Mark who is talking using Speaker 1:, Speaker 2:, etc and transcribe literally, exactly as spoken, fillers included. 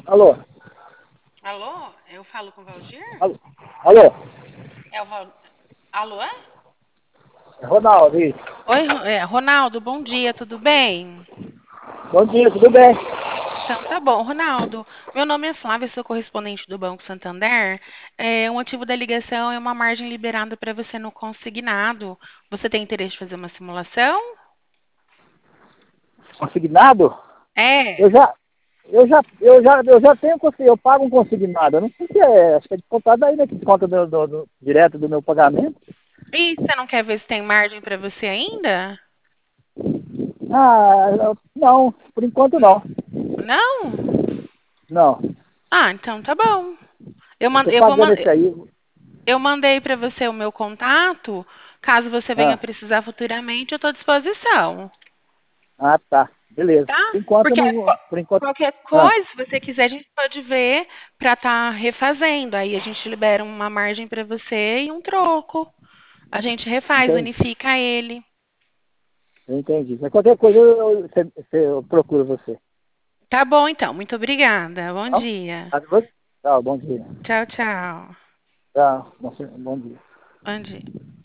Speaker 1: Alô?
Speaker 2: Alô? Eu falo com o Valdir?
Speaker 1: Alô? Alô?
Speaker 2: É o Val... Alô? É?
Speaker 1: É Ronaldo, isso.
Speaker 2: Oi, Ro- é, Ronaldo, bom dia, tudo bem?
Speaker 1: Bom dia, tudo bem?
Speaker 2: Então, tá bom. Ronaldo, meu nome é Flávia, sou correspondente do Banco Santander. É, o motivo da ligação é uma margem liberada para você no consignado. Você tem interesse em fazer uma simulação?
Speaker 1: Consignado?
Speaker 2: É.
Speaker 1: Eu já, eu já, eu já, eu já tenho, consi- eu pago um consignado. Eu não sei se é, acho que é descontado aí, né? Que desconta do, do- do- direto do meu pagamento.
Speaker 2: E você não quer ver se tem margem para você ainda?
Speaker 1: Ah, eu- não, por enquanto
Speaker 2: N-
Speaker 1: não.
Speaker 2: Não?
Speaker 1: Não.
Speaker 2: Ah, então tá bom. Eu,
Speaker 1: Eu
Speaker 2: man-
Speaker 1: tô
Speaker 2: eu vou,
Speaker 1: pagando
Speaker 2: man-
Speaker 1: esse aí.
Speaker 2: Eu mandei para você o meu contato. Caso você venha
Speaker 1: Ah,
Speaker 2: precisar futuramente, eu estou à disposição,
Speaker 1: ah, tá. Beleza.
Speaker 2: tá?
Speaker 1: Por enquanto eu
Speaker 2: Porque
Speaker 1: não vou.
Speaker 2: qu-
Speaker 1: Por enquanto.
Speaker 2: qualquer
Speaker 1: Ah,
Speaker 2: coisa, se você quiser, a gente pode ver para estar refazendo. Aí a gente libera uma margem para você e um troco. A gente refaz,
Speaker 1: entendi.
Speaker 2: unifica ele.
Speaker 1: Eu entendi. Mas qualquer coisa eu, eu, eu procuro você.
Speaker 2: Tá bom, então. Muito obrigada. Bom
Speaker 1: Tá?
Speaker 2: dia.
Speaker 1: Tá, bom? Tchau, bom dia.
Speaker 2: Tchau, tchau.
Speaker 1: Tchau, bom, bom dia.
Speaker 2: Bom dia.